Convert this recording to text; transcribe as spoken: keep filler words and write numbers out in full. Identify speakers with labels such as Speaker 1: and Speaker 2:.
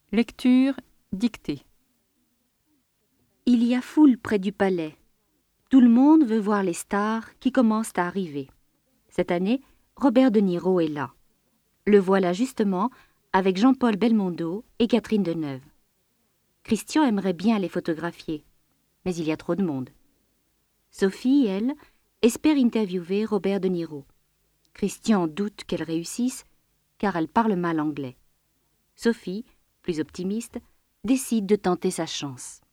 Speaker 1: Lecture dictée.
Speaker 2: Il y a foule près du palais. Tout le monde veut voir les stars qui commencent à arriver. Cette année, Robert De Niro est là. Le voilà justement avec Jean-Paul Belmondo et Catherine Deneuve. Christian aimerait bien les photographier, mais il y a trop de monde. Sophie, elle, espère interviewer Robert De Niro. Christian doute qu'elle réussisse, car elle parle mal anglais. Sophie, plus optimiste, décide de tenter sa chance.